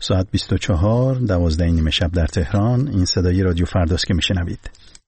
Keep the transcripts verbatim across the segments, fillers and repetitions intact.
ساعت بیست و چهار دوازده نیمه شب در تهران. این صدای رادیو فرداست که میشنوید.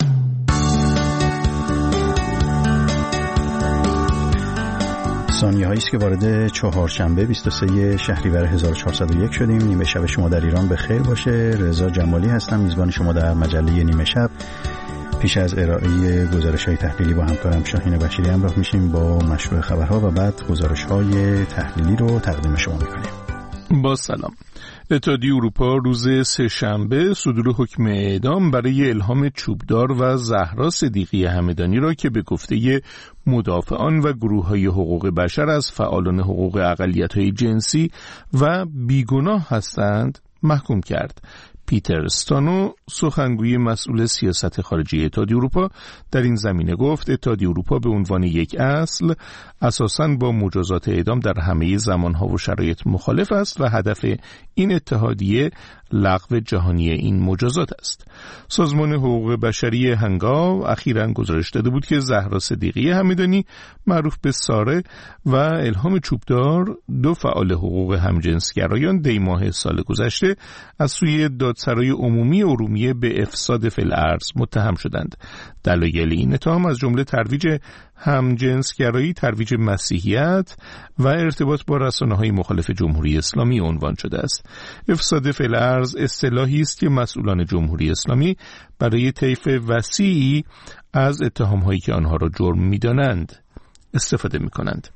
ثانیه هایی است که وارد چهارشنبه بیست و سوم شهریور هزار و چهارصد و یک شدیم. نیمه شب شما در ایران به خیر باشه. رضا جمالی هستم، میزبان شما در مجله نیمه شب. پیش از ارائه گزارش‌های تحلیلی با همکارم شاهین بشیری همراه میشیم با مشروع خبرها و بعد گزارش‌های تحلیلی رو تقدیم شما میکنیم. با سلام. اتحادیه اروپا روز سه‌شنبه صدور حکم اعدام برای الهام چوبدار و زهرا صدیقی همدانی را که به گفته مدافعان و گروه‌های حقوق بشر از فعالان حقوق اقلیت‌های جنسی و بیگناه هستند محکوم کرد. پیتر استانو، سخنگوی مسئول سیاست خارجی اتحادیه اروپا، در این زمینه گفت اتحادیه اروپا به عنوان یک اصل اساساً با مجازات اعدام در همه زمانها و شرایط مخالف است و هدف این اتحادیه لغو جهانی این مجازات است. سازمان حقوق بشری هنگاو اخیراً گزارش داده بود که زهرا صدیقی همدانی معروف به ساره و الهام چوبدار، دو فعال حقوق همجنسگرایان، دی ماه سال گذشته از سوی دادسرای عمومی ارومیه به افساد فی الارض متهم شدند. دلایل این اتهام از جمله ترویج همجنسگرایی، ترویج مسیحیت و ارتباط با رسانه‌های مخالف جمهوری اسلامی عنوان شده است. افساد فی الارض اصطلاحی است که مسئولان جمهوری اسلامی برای طیف وسیعی از اتهام‌هایی که آنها را جرم می‌دانند استفاده می‌کنند.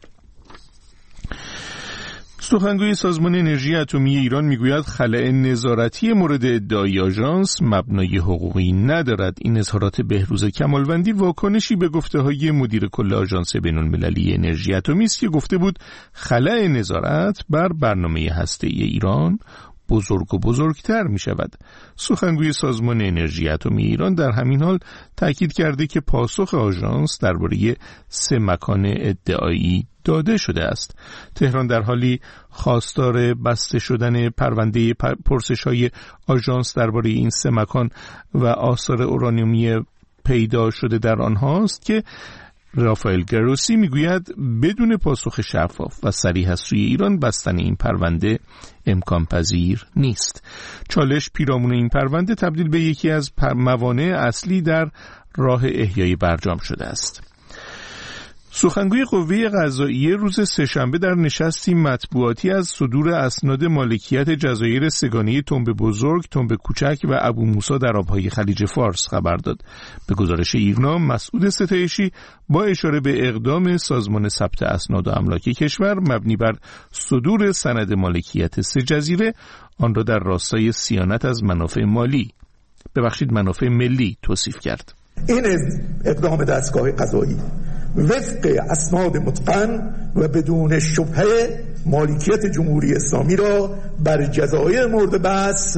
سخنگوی سازمان انرژی اتمی ایران میگوید خلأ نظارتی مورد ادعای آژانس مبنای حقوقی ندارد. این اظهارات بهروز کمالوندی واکنشی به گفته‌های مدیر کل آژانس بین‌المللی انرژی اتمی است که گفته بود خلأ نظارت بر برنامه هسته‌ای ایران بزرگ و بزرگتر می شود. سخنگوی سازمان انرژی اتمی ایران در همین حال تاکید کرده که پاسخ آژانس درباره سه مکان ادعایی داده شده است. تهران در حالی خواستار بسته شدن پرونده پرسش‌های آژانس درباره این سه مکان و آثار اورانیومی پیدا شده در آنهاست که رافائل گروسی میگوید بدون پاسخ شفاف و صریح از سوی ایران بستن این پرونده امکان پذیر نیست. چالش پیرامون این پرونده تبدیل به یکی از موانع اصلی در راه احیای برجام شده است. سخنگوی قوه قضاییه روز سه‌شنبه در نشستی مطبوعاتی از صدور اسناد مالکیت جزایر سگانه تنب بزرگ، تنب کوچک و ابو موسی در آبهای خلیج فارس خبر داد. به گزارش ایرنا، مسعود ستایشی با اشاره به اقدام سازمان ثبت اسناد و املاک کشور مبنی بر صدور سند مالکیت سه جزیره آن را در راستای صیانت از منافع مالی ببخشید منافع ملی توصیف کرد. این اقدام دستگاه قضایی وفق اسناد متقن و بدون شبهه مالکیت جمهوری اسلامی را بر جزایر مورد بحث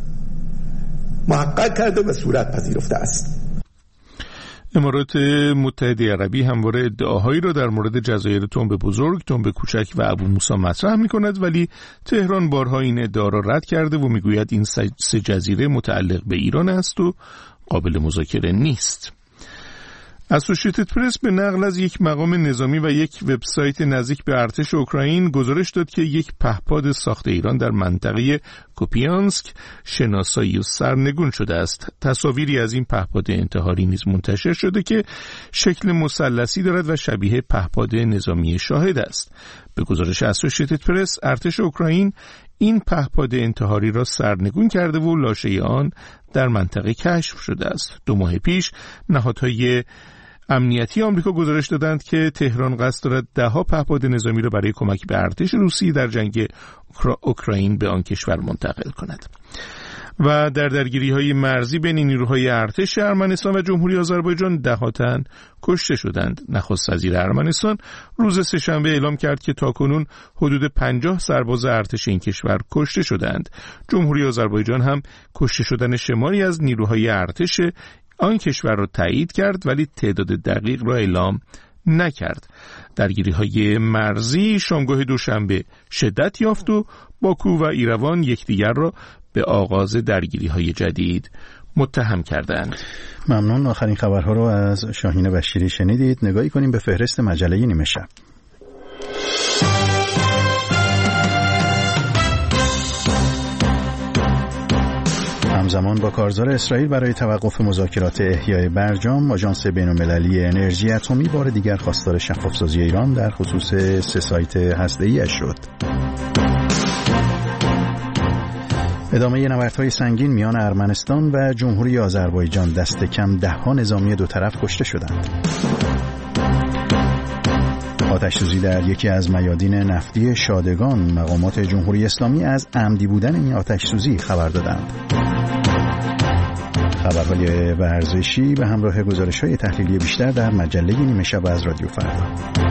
محقق کرده و صورت پذیرفته است. امارات متحده عربی همواره ادعاهایی را در مورد جزایر تنب بزرگ، تنب کوچک و ابو موسی مطرح می‌کند، ولی تهران بارها این ادعا را رد کرده و میگوید این سه جزیره متعلق به ایران است و قابل مذاکره نیست. اسوشیتد پرس به نقل از یک مقام نظامی و یک وبسایت نزدیک به ارتش اوکراین گزارش داد که یک پهپاد ساخت ایران در منطقه کوپیانسک شناسایی و سرنگون شده است. تصاویری از این پهپاد انتحاری نیز منتشر شده که شکل مثلثی دارد و شبیه پهپاد نظامی شاهد است. به گزارش اسوشیتد پرس، ارتش اوکراین این پهپاد انتحاری را سرنگون کرده و لاشه آن در منطقه کشف شده است. دو ماه پیش نهادهای امنیتی آمریکا گزارش دادند که تهران قصد دارد ده‌ها پهپاد نظامی را برای کمک به ارتش روسی در جنگ اوکراین به آن کشور منتقل کند. و در درگیری‌های مرزی بین نیروهای ارتش ارمنستان و جمهوری آذربایجان ده‌ها تن کشته شدند. نخست وزیر ارمنستان روز سه‌شنبه اعلام کرد که تاکنون حدود پنجاه سرباز ارتش این کشور کشته شدند. جمهوری آذربایجان هم کشته شدن شماری از نیروهای ارتش آن کشور را تایید کرد، ولی تعداد دقیق را اعلام نکرد. درگیری‌های مرزی شامگاه دوشنبه شدت یافت و باکو و ایروان یکدیگر را به آغاز درگیری‌های جدید متهم کردند. ممنون. آخرین خبرها رو از شاهین بشیری شنیدید. نگاهی کنیم به فهرست مجله نیمه شب. همزمان با کارزار اسرائیل برای توقف مذاکرات احیای برجام، آژانس بین‌المللی انرژی اتمی بار دیگر خواستار شفاف‌سازی ایران در خصوص سه سایت هسته‌ای‌اش شد. ادامه نبردهای سنگین میان ارمنستان و جمهوری آذربایجان، دست کم ده‌ها نظامی دو طرف کشته شدند. آتش‌سوزی در یکی از میادین نفتی شادگان، مقامات جمهوری اسلامی از عمدی بودن این آتش‌سوزی خبر دادند. خبرهای ورزشی به همراه گزارش‌های تحلیلی بیشتر در مجله نیمه شب از رادیو فردا.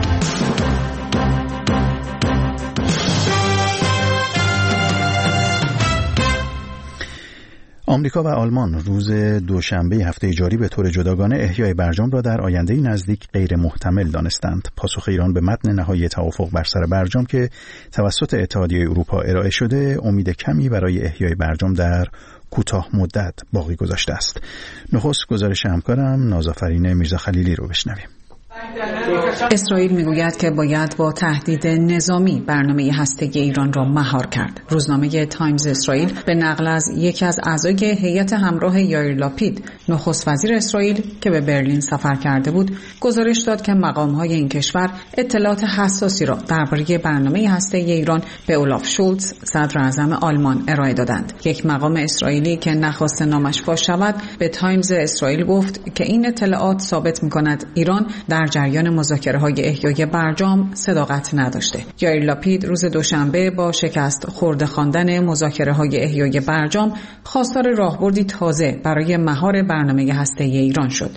آمریکا و آلمان روز دوشنبه هفته جاری به طور جداگانه احیای برجام را در آینده نزدیک غیر محتمل دانستند. پاسخ ایران به متن نهایی توافق بر سر برجام که توسط اتحادیه اروپا ارائه شده، امید کمی برای احیای برجام در کوتاه مدت باقی گذاشته است. نخست گزارش همکارم نازآفرین میرزا خلیلی رو بشنویم. اسرائیل میگوید که باید با تهدید نظامی برنامه هسته‌ای ایران را مهار کرد. روزنامه تایمز اسرائیل به نقل از یکی از اعضای هیئت همراه یائیر لاپید، نخست وزیر اسرائیل که به برلین سفر کرده بود، گزارش داد که مقام‌های این کشور اطلاعات حساسی را درباره برنامه هسته‌ای ایران به اولاف شولتز، صدر اعظم آلمان، ارائه دادند. یک مقام اسرائیلی که نخواست نامش فاش شود، به تایمز اسرائیل گفت که این اطلاعات ثابت می‌کند ایران در جریان مذاکره‌های احیای برجام صداقت نداشته. یائیر لاپید روز دوشنبه با شکست خورده خواندن مذاکره‌های احیای برجام خواستار راهبردی تازه برای مهار برنامه هسته‌ای ایران شد.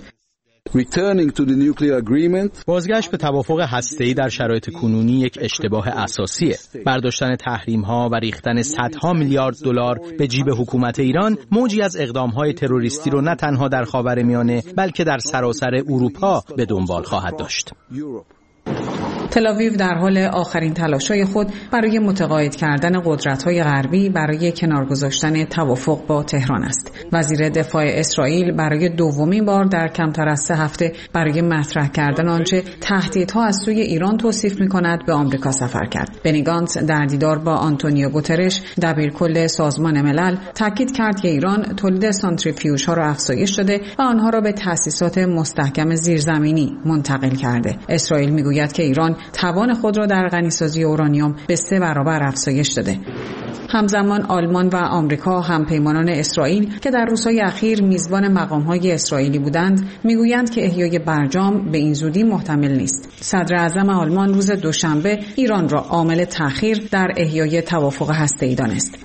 بازگشت به توافق هسته‌ای در شرایط کنونی یک اشتباه اساسیه. برداشتن تحریم‌ها و ریختن صدها میلیارد دلار به جیب حکومت ایران موجی از اقدام‌های تروریستی رو نه تنها در خاورمیانه بلکه در سراسر اروپا به دنبال خواهد داشت. تل‌آویو در حال آخرین تلاش‌های خود برای متقاعد کردن قدرت‌های غربی برای کنار گذاشتن توافق با تهران است. وزیر دفاع اسرائیل برای دومین بار در کمتر از سه هفته برای مطرح کردن آنچه تهدیدها از سوی ایران توصیف می‌کند به آمریکا سفر کرد. بنی گانتز در دیدار با آنتونیو گوترش، دبیرکل سازمان ملل، تاکید کرد که ایران تولید سانتریفیوژها را افزایش داده و آنها را به تأسیسات مستحکم زیرزمینی منتقل کرده. اسرائیل می‌گوید که ایران توان خود را در غنیسازی اورانیوم به سه برابر افزایش داده. همزمان آلمان و آمریکا، همپیمانان اسرائیل که در روزهای اخیر میزبان مقام‌های اسرائیلی بودند، میگویند که احیای برجام به این زودی محتمل نیست. صدر اعظم آلمان روز دوشنبه ایران را عامل تأخیر در احیای توافق هسته‌ای دانست.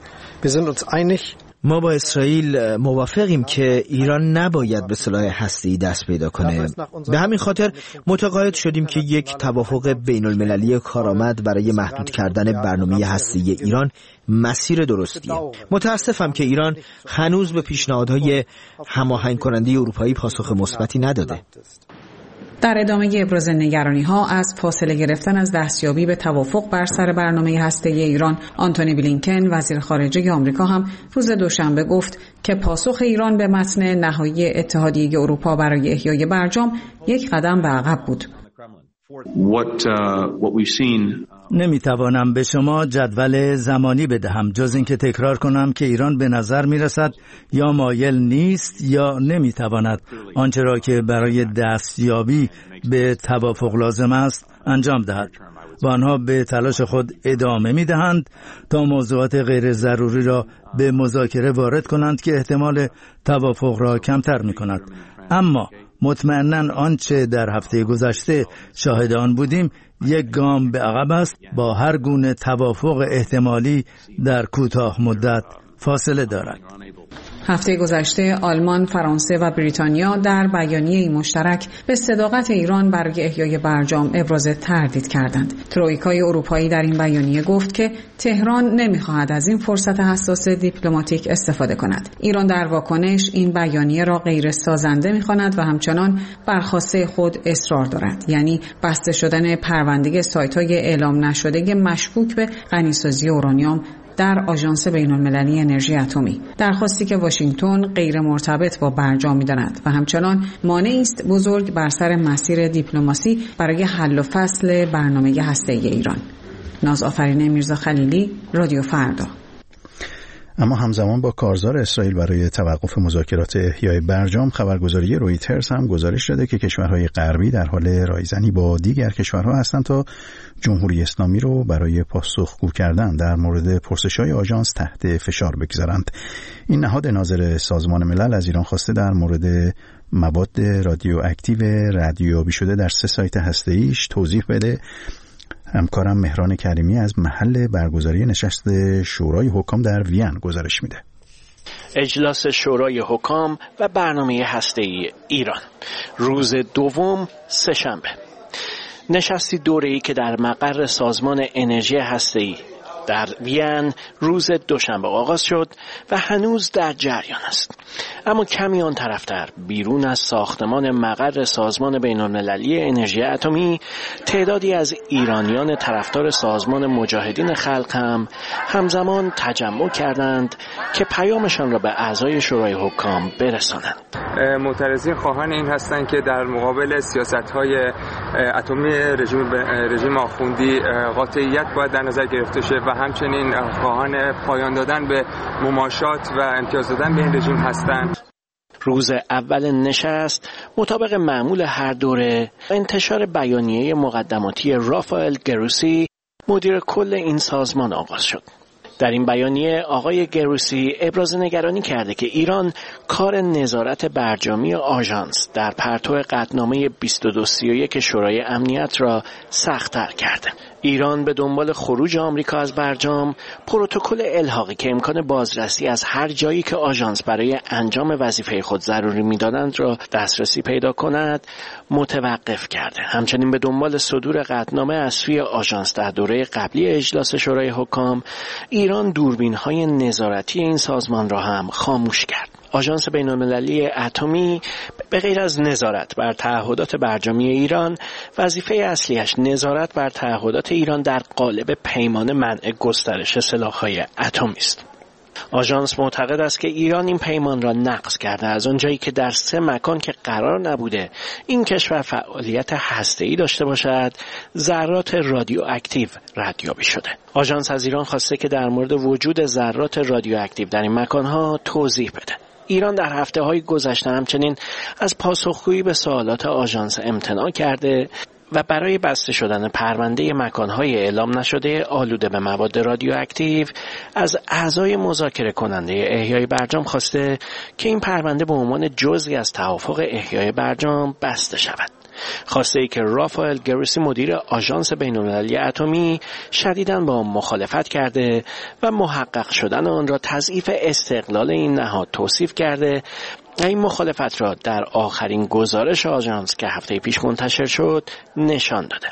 ما با اسرائیل موافقیم که ایران نباید به سلاح هسته‌ای دست پیدا کنه. به همین خاطر متقاعد شدیم که یک توافق بین المللی کارآمد برای محدود کردن برنامه هسته‌ای ایران مسیر درستیه. متاسفم که ایران هنوز به پیشنهادهای هماهنگ کننده اروپایی پاسخ مثبتی نداده. در ادامه ابراز نگرانی‌ها از فاصله گرفتن از دستیابی به توافق بر سر برنامه هسته‌ای ایران، آنتونی بلینکن وزیر خارجه آمریکا هم روز دوشنبه گفت که پاسخ ایران به متن نهایی اتحادیه اروپا برای احیای برجام یک قدم به عقب بود. What, uh, what we've seen... نمیتوانم به شما جدول زمانی بدهم جز اینکه تکرار کنم که ایران به نظر میرسد یا مایل نیست یا نمیتواند آنچه را که برای دستیابی به توافق لازم است انجام دهد و آنها به تلاش خود ادامه میدهند تا موضوعات غیر ضروری را به مذاکره وارد کنند که احتمال توافق را کمتر میکند. اما مطمئناً آنچه در هفته گذشته شاهد آن بودیم یک گام به عقب است. با هر گونه توافق احتمالی در کوتاه مدت فاصله دارد. هفته گذشته آلمان، فرانسه و بریتانیا در بیانیه‌ای مشترک به صداقت ایران برای احیای برجام ابراز تردید کردند. ترویکای اروپایی در این بیانیه گفت که تهران نمی‌خواهد از این فرصت حساس دیپلماتیک استفاده کند. ایران در واکنش این بیانیه را غیر سازنده می‌خواند و همچنان بر خواسته خود اصرار دارد، یعنی بسته شدن پرونده سایت‌های اعلام نشده مشکوک به غنیسازی اورانیوم در آژانس بین‌المللی انرژی اتمی، درخواستی که واشنگتن غیر مرتبط با برجام می‌داند و همچنان مانعی است بزرگ بر سر مسیر دیپلماسی برای حل و فصل برنامه هسته‌ای ایران. نازآفرین میرزا خلیلی، رادیو فردا. اما همزمان با کارزار اسرائیل برای توقف مذاکرات احیای برجام، خبرگزاری رویترز هم گزارش داده که کشورهای غربی در حال رایزنی با دیگر کشورها هستند تا جمهوری اسلامی رو برای پاسخگو کردن در مورد پرسش‌های آژانس تحت فشار بگذارند. این نهاد ناظر سازمان ملل از ایران خواسته در مورد مواد رادیواکتیو ردیابی شده در سه سایت هسته‌ایش توضیح بده. همکارم مهران کریمی از محل برگزاری نشست شورای حکام در وین گزارش میده. اجلاس شورای حکام و برنامه هسته‌ای ایران، روز دوم، سه‌شنبه. نشستی دوره‌ای که در مقر سازمان انرژی هسته‌ای در وین روز دوشنبه آغاز شد و هنوز در جریان است. اما کمی آن طرفتر بیرون از ساختمان مقر سازمان بین‌المللی انرژی اتمی، تعدادی از ایرانیان طرفدار سازمان مجاهدین خلق هم همزمان تجمع کردند که پیامشان را به اعضای شورای حکام برسانند. معترضین خواهان این هستند که در مقابل سیاست‌های اتمی رژیم رژیم آخوندی قاطعیت باید در نظر گرفته شه و همچنین خواهان پایان دادن به مماشات و امتیاز دادن به این رژیم هستند. روز اول نشست مطابق معمول هر دوره انتشار بیانیه مقدماتی رافائل گروسی، مدیر کل این سازمان آغاز شد. در این بیانیه آقای گروسی ابراز نگرانی کرده که ایران کار نظارت برجامی آژانس در پرتو قطعنامه بیست و دو سی و یک شورای امنیت را سخت‌تر کرده. ایران به دنبال خروج آمریکا از برجام، پروتکل الحاقی که امکان بازرسی از هر جایی که آژانس برای انجام وظیفه خود ضروری می‌دانند را دسترسی پیدا کند، متوقف کرده. همچنین به دنبال صدور قطعنامه از سوی آژانس در دوره قبلی اجلاس شورای حکام، ایران دوربین‌های نظارتی این سازمان را هم خاموش کرد. آژانس بین‌المللی اتمی به غیر از نظارت بر تعهدات برجامی ایران، وظیفه اصلیش نظارت بر تعهدات ایران در قالب پیمان منع گسترش سلاح‌های اتمی است. آژانس معتقد است که ایران این پیمان را نقض کرده، از آنجایی که در سه مکان که قرار نبوده این کشور فعالیت هسته‌ای داشته باشد، ذرات رادیواکتیو ردیابی شده. آژانس از ایران خواسته که در مورد وجود ذرات رادیواکتیو در این مکان‌ها توضیح بده. ایران در هفته‌های گذشته همچنین از پاسخگویی به سوالات آژانس امتناع کرده و برای بسته شدن پرونده مکان‌های اعلام نشده آلوده به مواد رادیواکتیو از اعضای مذاکره کننده احیای برجام خواسته که این پرونده به عنوان جزئی از توافق احیای برجام بسته شود. خواسته ای که رافائل گروسی مدیر آژانس بین‌المللی اتمی شدیداً با آن مخالفت کرده و محقق شدن آن را تضعیف استقلال این نهاد توصیف کرده و این مخالفت را در آخرین گزارش آژانس که هفته پیش منتشر شد نشان داده.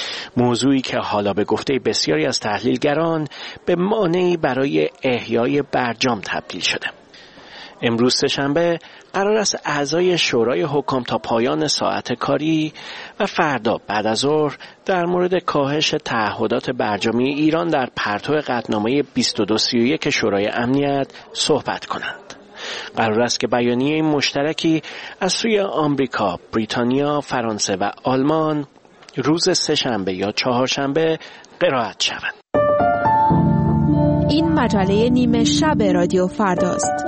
موضوعی که حالا به گفته بسیاری از تحلیلگران به مانعی برای احیای برجام تبدیل شده. امروز سه‌شنبه قرار است اعضای شورای حکام تا پایان ساعت کاری و فردا بعد از ظهر در مورد کاهش تعهدات برجامی ایران در پرتو قطعنامه بیست و دو سی و یک شورای امنیت صحبت کنند. قرار است که بیانیه مشترکی از سوی آمریکا، بریتانیا، فرانسه و آلمان روز سه‌شنبه یا چهارشنبه قرائت شود. این مجله نیمه شب رادیو فرداست.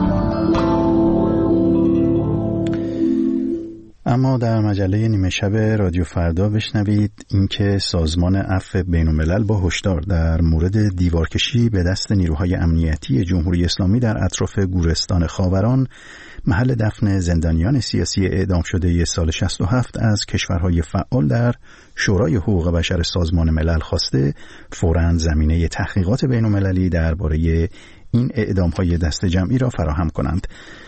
اما در مجله نیمه شب رادیو فردا بشنوید اینکه سازمان عفو بین‌الملل با هشدار در مورد دیوارکشی به دست نیروهای امنیتی جمهوری اسلامی در اطراف گورستان خاوران، محل دفن زندانیان سیاسی اعدام شده سال شصت و هفت، از کشورهای فعال در شورای حقوق بشر سازمان ملل خواسته فوراً زمینه تحقیقات بین‌المللی درباره این اعدام‌های دست جمعی را فراهم کنند.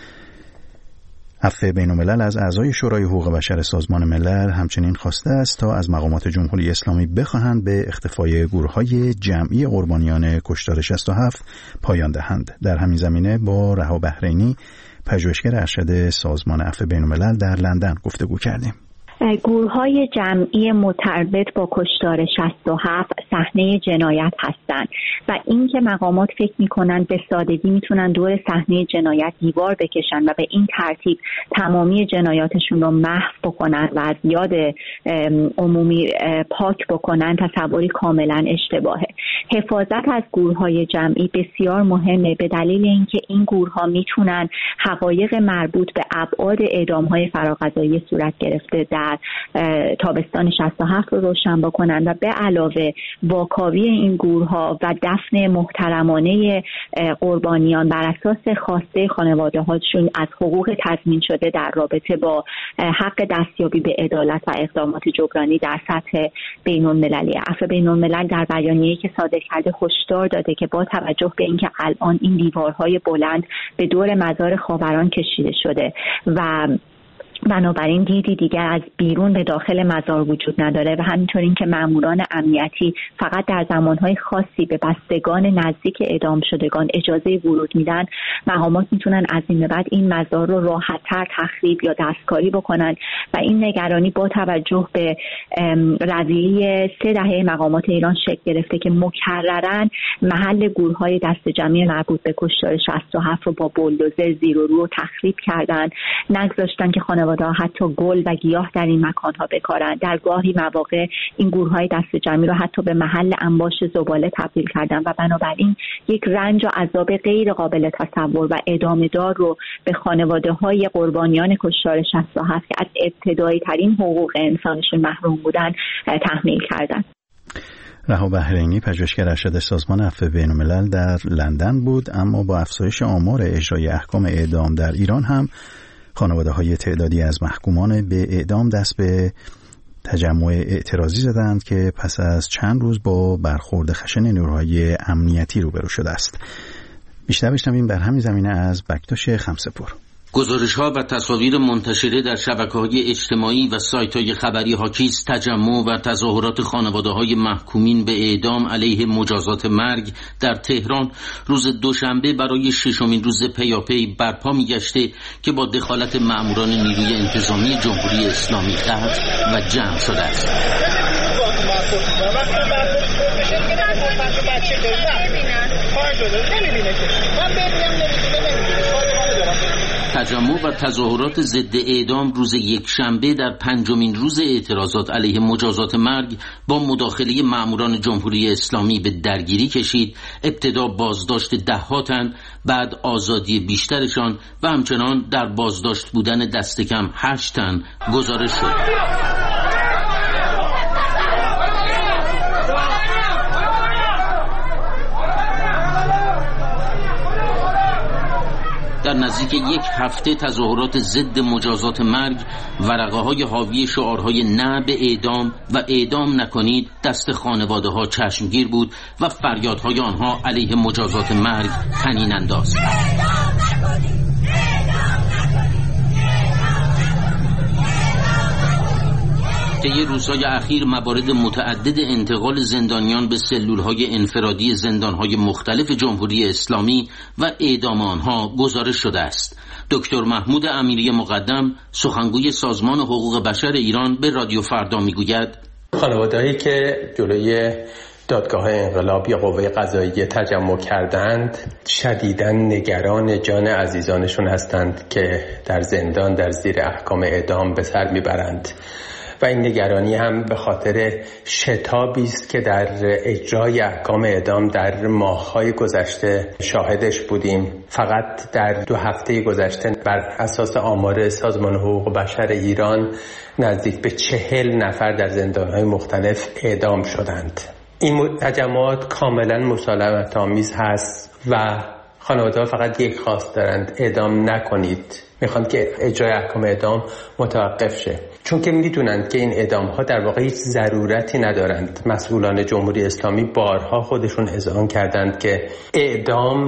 عفو بین‌الملل از اعضای شورای حقوق بشر سازمان ملل همچنین خواسته است تا از مقامات جمهوری اسلامی بخواهند به اختفای گروه‌های جمعی قربانیان کشتار شصت و هفت پایان دهند. در همین زمینه با رها بحرینی، پژوهشگر ارشد سازمان عفو بین‌الملل در لندن گفتگو کردیم. گورهای جمعی مرتبط با کشتار شصت و هفت صحنه جنایت هستند و این که مقامات فکر میکنن به سادگی میتونن دور صحنه جنایت دیوار بکشن و به این ترتیب تمامی جنایاتشون رو محو بکنن و از یاد عمومی پاک بکنن، تصوری کاملا اشتباهه. حفاظت از گورهای جمعی بسیار مهمه به دلیل اینکه این گورها میتونن حقایق مربوط به ابعاد اعدام‌های فراقضایی صورت گرفته در تابستان شصت و هفت رو روشن بکنن و به علاوه واکاوی این گورها و دفن محترمانه قربانیان بر اساس خواسته خانواده‌هاشون از حقوق تضمین شده در رابطه با حق دستیابی به عدالت و اقدامات جبرانی در سطح بین‌المللی. عفو بین‌الملل در بیانیه‌ای که صادر کرده هشدار داده که با توجه به اینکه الان این دیوارهای بلند به دور مزار خاوران کشیده شده و بنابراین دیدی دیگر از بیرون به داخل مزار وجود نداره و همینطور این که ماموران امنیتی فقط در زمانهای خاصی به بستگان نزدیک اعدام شدگان اجازه ورود میدن، مقامات میتونن از این به بعد این مزار رو راحت‌تر تخریب یا دستکاری بکنن و این نگرانی با توجه به رویه سه دهه مقامات ایران شکل گرفته که مکرراً محل گورهای دست جمعی مربوط به کشتار شصت و هفت رو با بولدوزر زیر و رو تخریب کردن، نگذاشتن که خانواده حتی گل و گیاه در این مکانها بکارند. در گاهی مواقع این گورهای دست جمعی رو حتی به محل انباش زباله تبدیل کردن و بنابراین یک رنج و عذاب غیر قابل تصور و ادامه دار رو به خانواده های قربانیان کشتار شصت و هفت که از ابتدایی ترین حقوق انسانشون محروم بودن تحمیل کردن. رها بحرینی پژوهشگر ارشد سازمان عفو بین‌الملل در لندن بود. اما با افزایش آمار اجرای احکام اعدام در ایران هم خانواده‌های تعدادی از محکومان به اعدام دست به تجمع اعتراضی زدند که پس از چند روز با برخورد خشن نیروهای امنیتی روبرو شده است. بیشتر بشنویم در همین زمینه از بکتاش خمسه‌پور. گزارش‌ها و تصاویر منتشره در شبکه‌های اجتماعی و سایت‌های خبری حاکی از تجمع و تظاهرات خانواده‌های محکومین به اعدام علیه مجازات مرگ در تهران روز دوشنبه برای ششمین روز پیاپی برپا می‌گشته که با دخالت مأموران نیروی انتظامی جمهوری اسلامی قطع و جمع شده است. تجمع و تظاهرات ضد اعدام روز یکشنبه در پنجمین روز اعتراضات علیه مجازات مرگ با مداخله مأموران جمهوری اسلامی به درگیری کشید. ابتدا بازداشت ده ها تن، بعد آزادی بیشترشان و همچنان در بازداشت بودن دست کم هشت تن گزارش شد. در نزدیک یک هفته تظاهرات ضد مجازات مرگ، ورقه‌های حاوی شعارهای نه به اعدام و اعدام نکنید دست خانواده‌ها چشمگیر بود و فریادهای آنها علیه مجازات مرگ طنین انداز. طی روزهای اخیر موارد متعدد انتقال زندانیان به سلولهای انفرادی زندانهای مختلف جمهوری اسلامی و اعدام آنها گزارش شده است. دکتر محمود امیری مقدم، سخنگوی سازمان حقوق بشر ایران، به رادیو فردا میگوید خانواده‌ای که جلوی دادگاه انقلاب یا قوه قضاییه تجمع کردند شدیداً نگران جان عزیزانشون هستند که در زندان در زیر احکام اعدام به سر میبرند و این نگرانی هم به خاطر شتابی است که در اجرای احکام اعدام در ماه‌های گذشته شاهدش بودیم. فقط در دو هفته گذشته بر اساس آمار سازمان حقوق بشر ایران نزدیک به چهل نفر در زندان‌های مختلف اعدام شدند. این تجمعات کاملا مسالمت آمیز هست و خانواده‌ها فقط یک خواست دارند: اعدام نکنید. میخوان که اجرای احکام اعدام متوقف شه، چون که میدونند که این اعدام ها در واقع هیچ ضرورتی ندارند. مسئولان جمهوری اسلامی بارها خودشون اذعان کردند که اعدام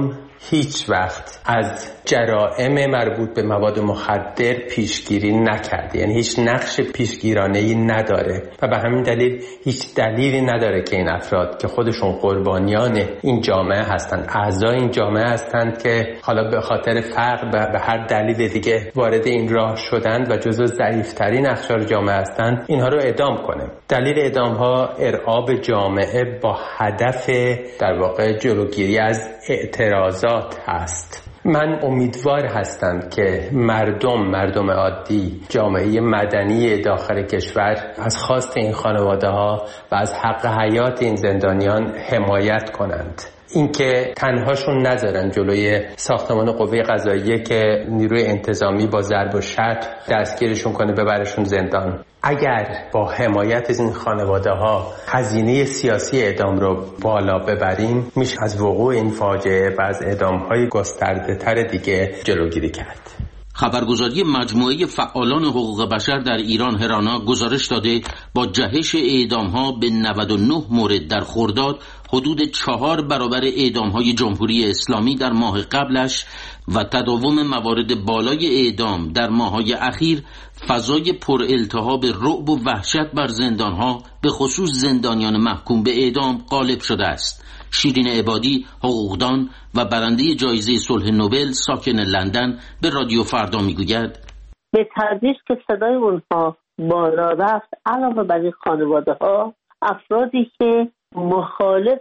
هیچ وقت از جرائم مربوط به مواد مخدر پیشگیری نکرده، یعنی هیچ نقش پیشگیرانه‌ای نداره و به همین دلیل هیچ دلیلی نداره که این افراد که خودشون قربانیان این جامعه هستند، اعضای این جامعه هستند که حالا به خاطر فقر و به هر دلیل دیگه وارد این راه شدند و جزو ضعیف‌ترین اقشار جامعه هستند، اینها رو اعدام کنه. دلیل اعدام‌ها ارعاب جامعه با هدف در واقع جلوگیری از اعتراضات هست. من امیدوار هستم که مردم مردم عادی، جامعه مدنی داخل کشور از خواست این خانواده ها و از حق حیات این زندانیان حمایت کنند. اینکه تنهاشون نذارن جلوی ساختمان قوه قضاییه که نیروی انتظامی با ضرب و شتم دستگیرشون کنه ببرشون زندان. اگر با حمایت از این خانواده ها هزینه سیاسی اعدام رو بالا ببریم، میشه از وقوع این فاجعه و از اعدام های گسترده تر دیگه جلوگیری کرد. خبرگزاری مجموعه فعالان حقوق بشر در ایران هرانا گزارش داده با جهش اعدام‌ها به نود و نه مورد در خرداد حدود چهار برابر اعدام‌های جمهوری اسلامی در ماه قبلش و تداوم موارد بالای اعدام در ماه‌های اخیر فضای پر التهاب رعب و وحشت بر زندان‌ها به خصوص زندانیان محکوم به اعدام غالب شده است. شیرین عبادی، حقوقدان و برنده جایزه صلح نوبل ساکن لندن به رادیو فردا میگوید به تدریج که صدای اونها بالا رفت، علاوه بر این خانواده ها افرادی که مخالف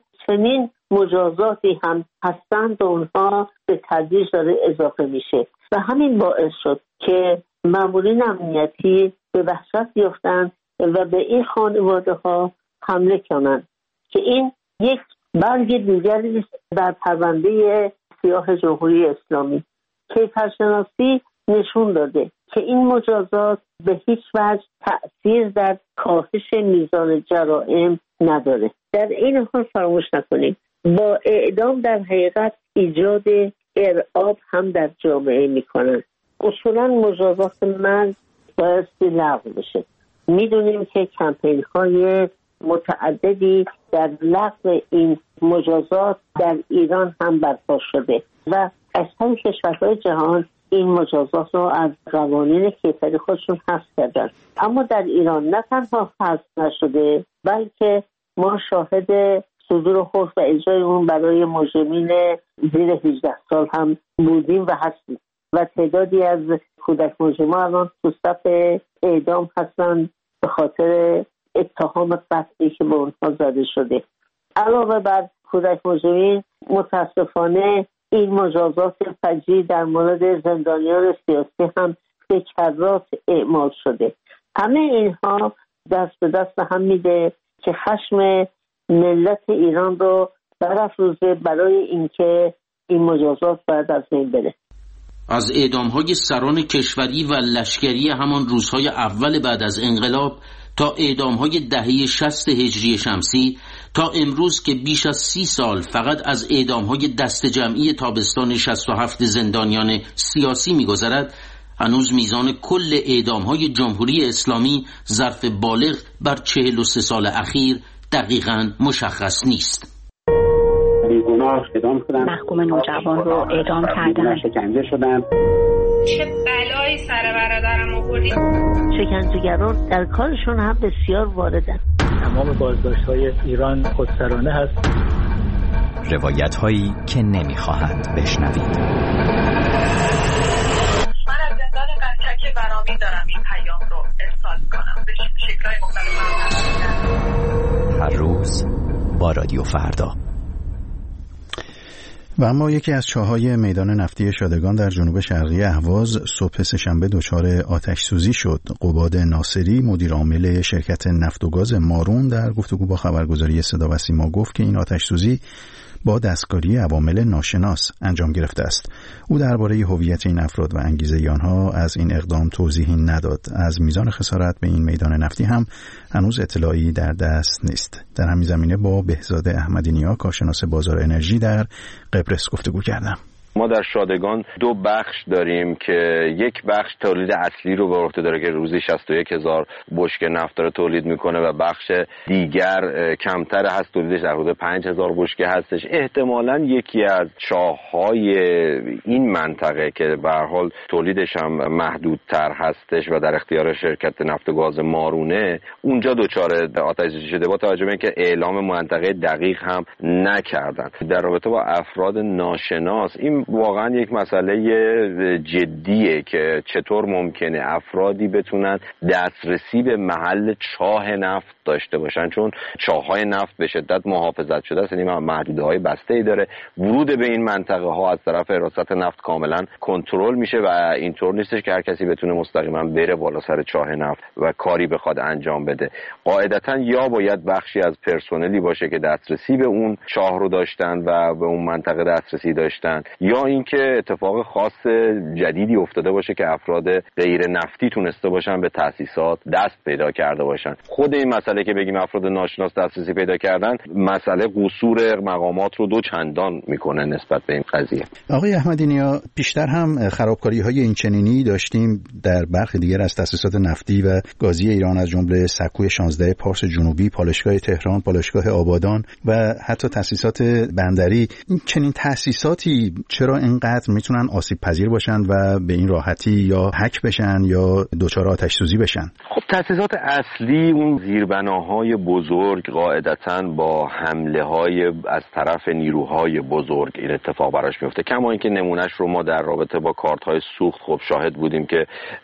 چنین مجازاتی هم هستند و اونها به تدریج داره اضافه میشه و همین باعث شد که مامورین امنیتی به وحشت بیفتند و به این خانواده ها حمله کنند که این یک برگ دیگری در پرونده سیاه جمهوری اسلامی کیفرشناسی نشون داده که این مجازات به هیچ وجه تأثیر در کاهش میزان جرائم نداره. در این حال فراموش نکنیم با اعدام در حقیقت ایجاد ارعاب هم در جامعه میکنن. اصولا مجازات مرگ باید لغو بشه. میدونیم که کمپین های متعددی در لغو این مجازات در ایران هم برپا شده و اکثر کشورهای جهان این مجازات رو از قوانین کیفری خودشون حذف کردن، اما در ایران نه تنها حذف نشده بلکه ما شاهد صدور حکم و اجرای اون برای مجرمین زیر هجده سال هم بودیم و هستیم و تعدادی از کودک مجرمان الان تو صف اعدام هستن به خاطر اتهام قتلی که به اونها زده شده. علاوه بر کودک مجرمین متاسفانه این مجازات فجیع در مورد زندانیان سیاسی هم به کرات اعمال شده. همه اینها دست به دست هم میده که خشم ملت ایران رو برافروزه برای اینکه این مجازات باید از بین بره. از اعدام‌های سران کشوری و لشکری همان روزهای اول بعد از انقلاب تا اعدام‌های دهه شصت هجری شمسی تا امروز که بیش از سی سال فقط از اعدام‌های دست جمعی تابستان شصت و هفت زندانیان سیاسی می‌گذرد، هنوز میزان کل اعدام‌های جمهوری اسلامی ظرف بالغ بر چهل و سه سال اخیر دقیقاً مشخص نیست. بیگناه اعدام شدن، محکوم نوجوان رو اعدام کردن، شکنجه شدن. چه بلایی سر برادرم آوردی؟ شکنجهگران در کارشون هم بسیار واردن. تمام بازداشت‌های ایران خودسرانه هست. روایت‌هایی که نمی‌خواهند بشنوید. من از زندان قزلک برامی دارم این پیام رو ارسال کنم به شکل‌های مختلف. هر روز با رادیو فردا. و اما یکی از چاه‌های میدان نفتی شادگان در جنوب شرقی اهواز صبح سه‌شنبه دچار آتش سوزی شد. قباد ناصری مدیر عامل شرکت نفت و گاز مارون در گفتگو با خبرگزاری صدا و سیما گفت که این آتش سوزی با دستکاری عوامل ناشناس انجام گرفته است. او درباره هویت این افراد و انگیزه آنها از این اقدام توضیحی نداد. از میزان خسارت به این میدان نفتی هم هنوز اطلاعی در دست نیست. در همین زمینه با بهزاد احمدی نیا کارشناس بازار انرژی در قبرس گفتگو کردم. ما در شادگان دو بخش داریم که یک بخش تولید اصلی رو به عهده داره که روزی شصت و یک هزار بشکه نفت داره تولید میکنه و بخش دیگر کمتر هست، تولیدش در حدود پنج هزار بشکه هستش. احتمالاً یکی از چاه‌های این منطقه که به هر حال تولیدش هم محدودتر هستش و در اختیار شرکت نفت و گاز مارونه، اونجا دچار آتش سوزی شده با توجه به اینکه اعلام منطقه دقیق هم نکردن. در رابطه با افراد ناشناس این واقعا یک مسئله جدیه که چطور ممکنه افرادی بتونن دسترسی به محل چاه نفت داشته باشن، چون چاه‌های نفت به شدت محافظت شده است، یعنی محدوده‌های بسته‌ای داره. ورود به این منطقه ها از طرف حراست نفت کاملا کنترل میشه و اینطور نیستش که هر کسی بتونه مستقیما بره بالا سر چاه نفت و کاری بخواد انجام بده. قاعدتاً یا باید بخشی از پرسنلی باشه که دسترسی به اون چاه رو داشتن و به اون منطقه دسترسی داشتن، یا اینکه اتفاق خاص جدیدی افتاده باشه که افراد غیر نفتی تونسته باشن به تأسیسات دست پیدا کرده باشن. خود این مسئله که بگیم افراد ناشناس دسترسی پیدا کردن، مسئله قصور مقامات رو دو چندان میکنه نسبت به این قضیه. آقای احمدی نیا، پیشتر هم خرابکاری‌های اینچنینی داشتیم در برخی دیگر از تأسیسات نفتی و گازی ایران، از جمله سکوی شانزده پارس جنوبی، پالایشگاه تهران، پالایشگاه آبادان و حتی تأسیسات بندری. این چنین تأسیساتی چرا اینقدر میتونن آسیب پذیر باشن و به این راحتی یا هک بشن یا دچار آتش سوزی بشن؟ خب تأسیسات اصلی، اون زیربناهای بزرگ، قاعدتاً با حمله‌های از طرف نیروهای بزرگ این اتفاق براش میفته. کما اینکه نمونهش رو ما در رابطه با کارت‌های سوخت خب شاهد بودیم که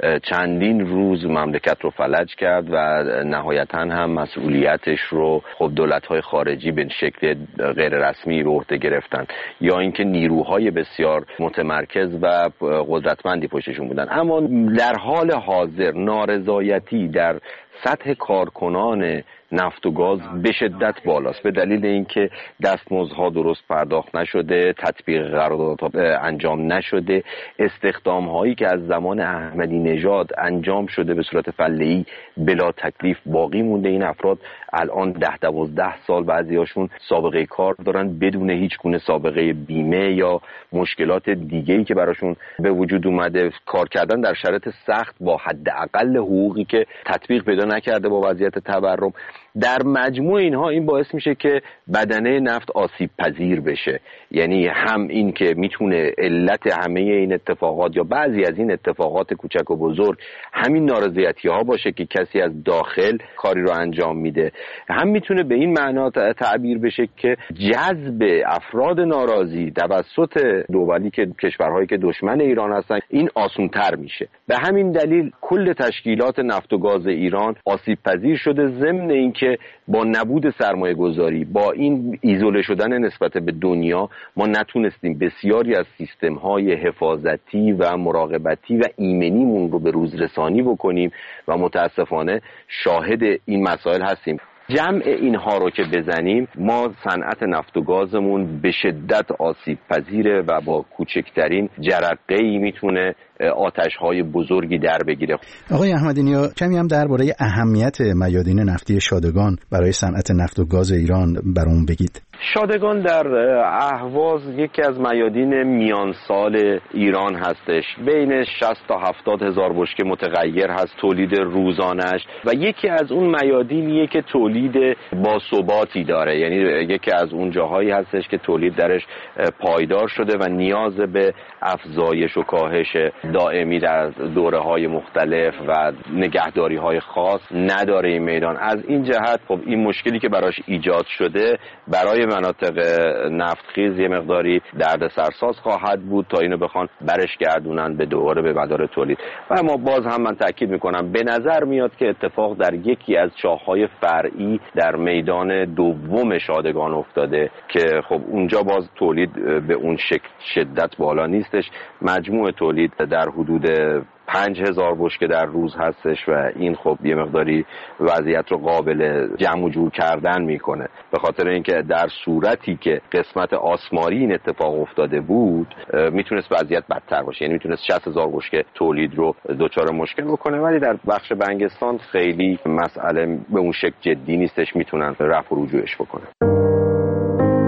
چندین روز مملکت رو فلج کرد و نهایتاً هم مسئولیتش رو خب دولت‌های خارجی به شکل غیر رسمی به عهده گرفتن، یا اینکه نیروهای بسیار متمرکز و قدرتمندی پشتشون بودن. اما در حال حاضر نارضایتی در سطح کارکنان نفت و گاز به شدت بالاست، به دلیل اینکه دستمزدها درست پرداخت نشده، تطبیق قراردادها انجام نشده، استخدام هایی که از زمان احمدی نژاد انجام شده به صورت فله‌ای بلا تکلیف باقی مونده. این افراد الان ده دوازده سال بعضیاشون سابقه کار دارن بدون هیچ گونه سابقه بیمه یا مشکلات دیگه‌ای که براشون به وجود اومده. کار کردن در شرایط سخت با حداقل حقوقی که تطبیق پیدا نکرده با وضعیت تورم. در مجموع اینها این باعث میشه که بدنه نفت آسیب پذیر بشه. یعنی هم این که میتونه علت همه این اتفاقات یا بعضی از این اتفاقات کوچک و بزرگ همین نارضایتی ها باشه که کسی از داخل کاری رو انجام میده، هم میتونه به این معنا تعبیر بشه که جذب افراد ناراضی توسط دولی که کشورهایی که دشمن ایران هستن این آسان‌تر میشه. به همین دلیل کل تشکیلات نفت و گاز ایران آسیب پذیر شده، ضمن اینکه با نبود سرمایه گذاری، با این ایزوله شدن نسبت به دنیا، ما نتونستیم بسیاری از سیستم های حفاظتی و مراقبتی و ایمنیمون رو به روز رسانی بکنیم و متاسفانه شاهد این مسائل هستیم. جمع اینها رو که بزنیم، ما صنعت نفت و گازمون به شدت آسیب پذیره و با کوچکترین جرقه‌ای میتونه آتش‌های بزرگی در بگیره. آقای احمدی نیا، کمی هم درباره اهمیت میادین نفتی شادگان برای صنعت نفت و گاز ایران برامون بگید. شادگان در اهواز یکی از میادین میان سال ایران هستش. بین شصت تا هفتاد هزار بشکه متغیر هست تولید روزانش و یکی از اون میادینیه که تولید باثباتی داره. یعنی یکی از اون جاهایی هستش که تولید درش پایدار شده و نیاز به افزایش و کاهش دائمی در دوره‌های مختلف و نگهداری‌های خاص نداره این میدان. از این جهت خب این مشکلی که براش ایجاد شده برای مناطق نفتخیز یه مقداری دردسرساز خواهد بود تا اینو بخوان برش گردونن به دوباره به مدار تولید. و اما باز هم من تاکید میکنم به نظر میاد که اتفاق در یکی از چاه‌های فرعی در میدان دوم شادگان افتاده که خب اونجا باز تولید به اون شکل شدت بالا نیستش. مجموع تولید در حدود پنج هزار بشکه در روز هستش و این خب یه مقداری وضعیت رو قابل جمع و جور کردن میکنه، به خاطر اینکه در صورتی که قسمت آسماری این اتفاق افتاده بود میتونست وضعیت بدتر باشه، یعنی میتونست شصت هزار بشکه تولید رو دچار مشکل بکنه، ولی در بخش بنگستان خیلی مسئله به اون شکل جدی نیستش، میتونن رفع و رجوعش بکنن.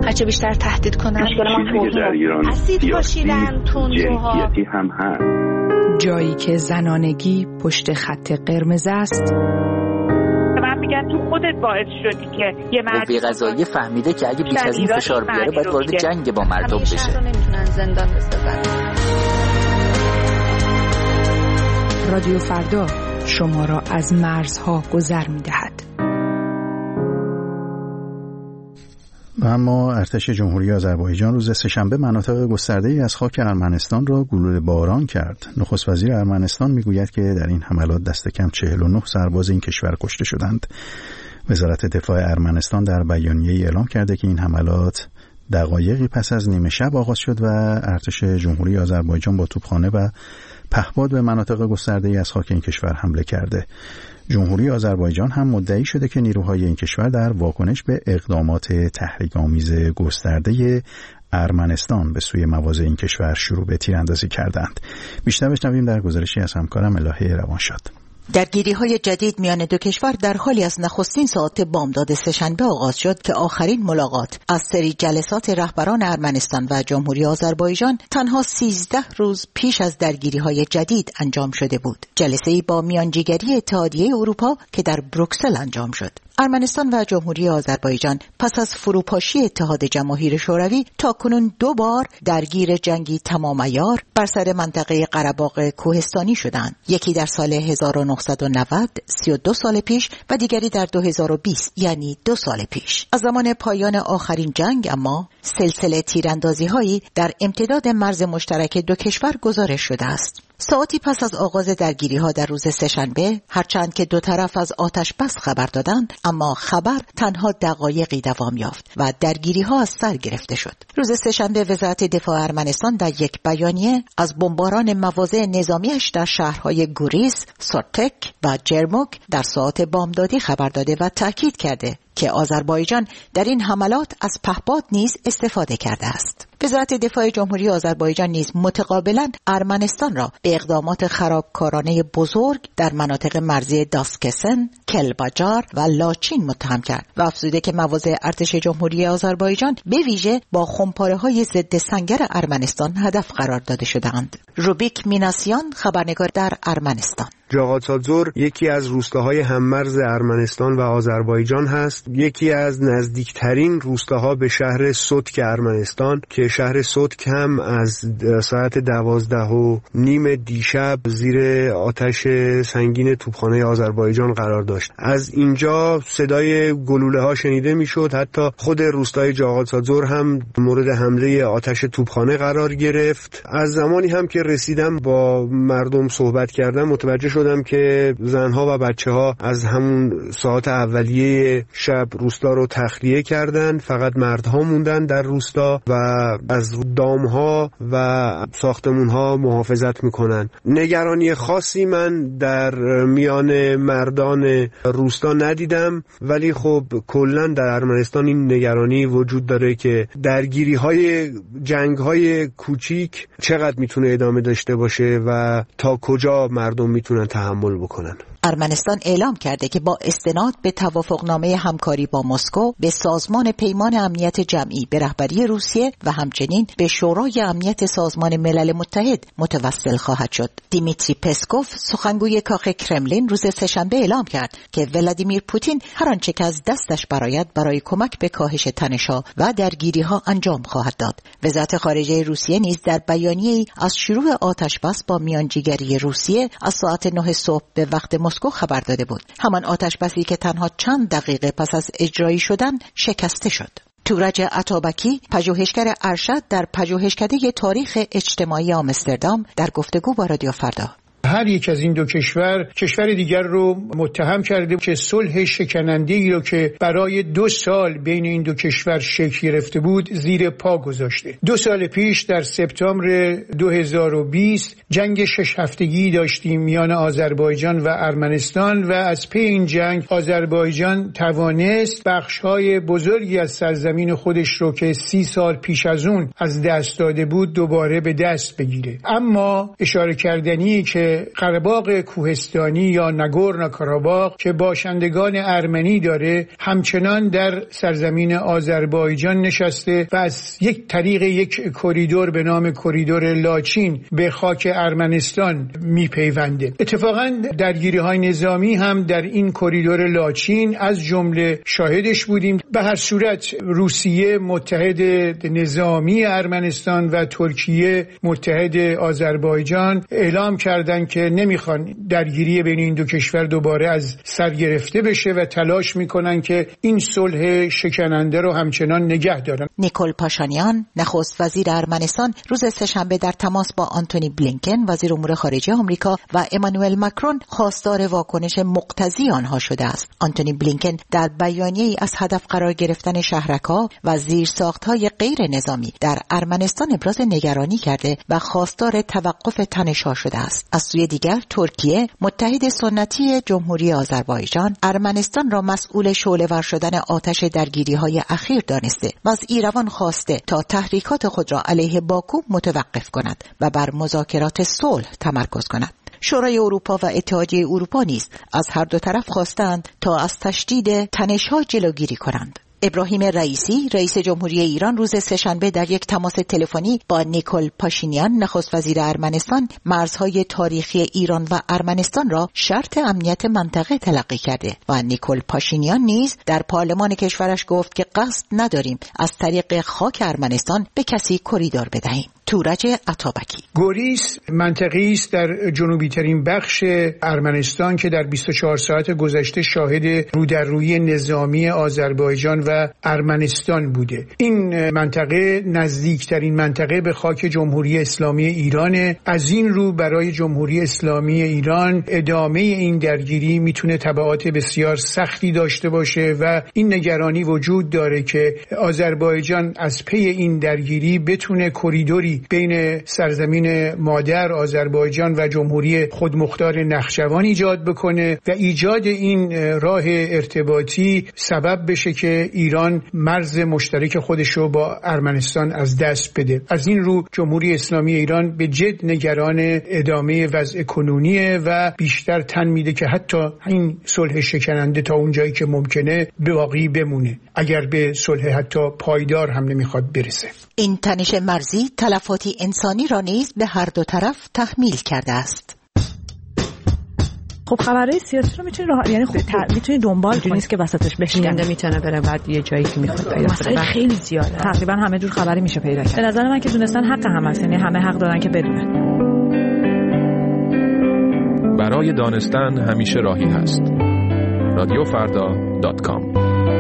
هرچه بیشتر تهدید کنن. چیزی که در ایران سیاسی جنسیتی هم هست. جایی که زنانگی پشت خط قرمز است. من میگم تو خودت باعث شدی که یه مرد قوه قضاییه فهمیده که اگه بیش از این فشار بیاره باید وارد جنگ با مردم بشه. همیشه نمیتونن زندان بسازن. رادیو فردا شما را از مرزها گذر میدهد. و اما ارتش جمهوری آذربایجان روز سه‌شنبه مناطق گسترده‌ای از خاک ارمنستان را گلوله باران کرد. نخست وزیر ارمنستان میگوید که در این حملات دست کم چهل و نه سرباز این کشور کشته شدند. وزارت دفاع ارمنستان در بیانیه‌ای اعلام کرده که این حملات دقایقی پس از نیمه شب آغاز شد و ارتش جمهوری آذربایجان با توپخانه و پهپاد به مناطق گسترده‌ای از خاک این کشور حمله کرده. جمهوری آذربایجان هم مدعی شده که نیروهای این کشور در واکنش به اقدامات تحریک‌آمیز گسترده ارمنستان به سوی مواضع این کشور شروع به تیراندازی کردند. بیشتر بشنویم در گزارشی از همکارم الهه روانشاد. درگیری‌های جدید میان دو کشور در حالی از نخستین ساعات بامداد سه‌شنبه آغاز شد که آخرین ملاقات از سری جلسات رهبران ارمنستان و جمهوری آذربایجان تنها سیزده روز پیش از درگیری‌های جدید انجام شده بود. جلسه‌ای با میانجیگری اتحادیه اروپا که در بروکسل انجام شد. ارمنستان و جمهوری آذربایجان پس از فروپاشی اتحاد جماهیر شوروی تاکنون دو بار درگیر جنگی تمام عیار بر سر منطقه قره‌باغ کوهستانی شدند. یکی در سال هزار و نهصد و نود، سی و دو سال پیش و دیگری در دو هزار و بیست، یعنی دو سال پیش. از زمان پایان آخرین جنگ اما سلسله تیراندازی‌هایی در امتداد مرز مشترک دو کشور گزارش شده است. ساعتی پس از آغاز درگیری‌ها در روز سه‌شنبه، هرچند که دو طرف از آتش بس خبر دادند، اما خبر تنها دقایقی دوام یافت و درگیری‌ها از سر گرفته شد. روز سه‌شنبه وزارت دفاع ارمنستان در یک بیانیه از بمباران مواضع نظامیش در شهرهای گوریس، سورتک و جرموک در ساعات بامدادی خبر داده و تاکید کرده که آذربایجان در این حملات از پهپاد نیز استفاده کرده است. وزارت دفاع جمهوری آذربایجان نیز متقابلا ارمنستان را به اقدامات خرابکارانه بزرگ در مناطق مرزی داسکسن، کلباجار و لاچین متهم کرد و افزوده که مواضع ارتش جمهوری آذربایجان به ویژه با خمپاره‌های ضد سنگر ارمنستان هدف قرار داده شده‌اند. روبیک میناسیان، خبرنگار در ارمنستان: جاغاتسازور یکی از روستاهای هممرز ارمنستان و آذربایجان هست. یکی از نزدیکترین روستاها به شهر سوتک ارمنستان که شهر سوتک هم از ساعت دوازده و نیم دیشب زیر آتش سنگین توپخانه آذربایجان قرار داشت. از اینجا صدای گلوله ها شنیده میشد. حتی خود روستای جاغاتسازور هم مورد حمله آتش توپخانه قرار گرفت. از زمانی هم که رسیدم با مردم صحبت کردم متوجه شدم که زنها و بچه‌ها از همون ساعت اولیه شب روستا رو تخلیه کردن. فقط مردها موندن در روستا و از دامها و ساختمونها محافظت میکنن. نگرانی خاصی من در میان مردان روستا ندیدم، ولی خب کلا در ارمنستان این نگرانی وجود داره که درگیری های جنگ های کوچیک چقدر میتونه ادامه داشته باشه و تا کجا مردم میتونن تحمل بکنن. ارمنستان اعلام کرده که با استناد به توافقنامه همکاری با مسکو به سازمان پیمان امنیت جمعی به رهبری روسیه و همچنین به شورای امنیت سازمان ملل متحد متوسل خواهد شد. دیمیتری پسکوف، سخنگوی کاخ کرملین، روز سه‌شنبه اعلام کرد که ولادیمیر پوتین هر آنچه که از دستش برآید برای کمک به کاهش تنش‌ها و درگیری‌ها انجام خواهد داد. وزارت خارجه روسیه نیز در بیانیه‌ای از شروع آتش‌بس با میانجیگری روسیه از ساعت نه صبح به وقت مسکو خبر داده بود. همان آتش‌بسی که تنها چند دقیقه پس از اجرایی شدن شکسته شد. تورج عطابکی، پژوهشگر ارشد در پژوهشکده تاریخ اجتماعی آمستردام، در گفتگو با رادیو فردا: هر یک از این دو کشور کشور دیگر رو متهم کرده که صلح شکننده‌ای رو که برای دو سال بین این دو کشور شکل گرفته بود زیر پا گذاشته. دو سال پیش در سپتامبر دو هزار و بیست جنگ شش هفتگی داشتیم میان آذربایجان و ارمنستان و از پی این جنگ آذربایجان توانست بخش‌های بزرگی از سرزمین خودش رو که سی سال پیش از اون از دست داده بود دوباره به دست بگیره. اما اشاره کردنی که قره‌باغ کوهستانی یا ناگورنو کاراباغ که باشندگان ارمنی داره همچنان در سرزمین آذربایجان نشسته و از یک طریق یک کریدور به نام کریدور لاچین به خاک ارمنستان میپیونده. اتفاقا درگیری‌های نظامی هم در این کریدور لاچین از جمله شاهدش بودیم. به هر صورت روسیه متحد نظامی ارمنستان و ترکیه متحد آذربایجان اعلام کردند که نمیخوان درگیری بین این دو کشور دوباره از سر گرفته بشه و تلاش میکنن که این صلح شکننده رو همچنان نگه دارن. نیکول پاشانیان نخست وزیر ارمنستان روز سه‌شنبه در تماس با آنتونی بلینکن وزیر امور خارجه آمریکا و امانوئل ماکرون خواستار واکنش مقتضی آنها شده است. آنتونی بلینکن در بیانیه‌ای از هدف قرار گرفتن شهرک‌ها و زیرساخت‌های غیر نظامی در ارمنستان ابراز نگرانی کرده و خواستار توقف تنش‌ها شده است. از سوی دیگر ترکیه متحد سنتی جمهوری آذربایجان ارمنستان را مسئول شعله‌ور شدن آتش درگیری‌های اخیر دانسته و از ایروان خواسته تا تحریکات خود را علیه باکو متوقف کند و بر مذاکرات صلح تمرکز کند. شورای اروپا و اتحادیه اروپا نیز از هر دو طرف خواستند تا از تشدید تنش‌ها جلوگیری کنند. ابراهیم رئیسی رئیس جمهوری ایران روز سه‌شنبه در یک تماس تلفنی با نیکول پاشینیان نخست وزیر ارمنستان مرزهای تاریخی ایران و ارمنستان را شرط امنیت منطقه تلقی کرده و نیکول پاشینیان نیز در پارلمان کشورش گفت که قصد نداریم از طریق خاک ارمنستان به کسی کریدور بدهیم. تورج عطابکی. گوریس منطقه‌ای است در جنوبی ترین بخش ارمنستان که در بیست و چهار ساعت گذشته شاهد رودررویی نظامی آذربایجان و ارمنستان بوده. این منطقه نزدیکترین منطقه به خاک جمهوری اسلامی ایران. از این رو برای جمهوری اسلامی ایران ادامه این درگیری میتونه تبعات بسیار سختی داشته باشه و این نگرانی وجود داره که آذربایجان از پی این درگیری بتونه کریدوری بین سرزمین مادر آذربایجان و جمهوری خودمختار نخجوان ایجاد بکنه و ایجاد این راه ارتباطی سبب بشه که ایران مرز مشترک خودش رو با ارمنستان از دست بده. از این رو جمهوری اسلامی ایران به جد نگران ادامه وضع کنونیه و بیشتر تن میده که حتی این صلح شکننده تا اون جایی که ممکنه باقی بمونه، اگر به صلح حتی پایدار هم نمیخواد برسه. این تنش مرزی تلفاتی انسانی را نیز به هر دو طرف تحمیل کرده است. خب خبرهای سیاسی رو میتونی راه... یعنی خب میتونی دنبال کنی که وسطش بشیننده میتونه بره بعد یه جایی که میخواد پیدا کنه. خیلی زیاده. تقریبا همه جور خبری میشه پیدا کرد. به نظر من که دونستن حق هم هست، یعنی همه حق دارن که بدونن. برای دانستن همیشه راهی هست. رادیو فردا دات کام.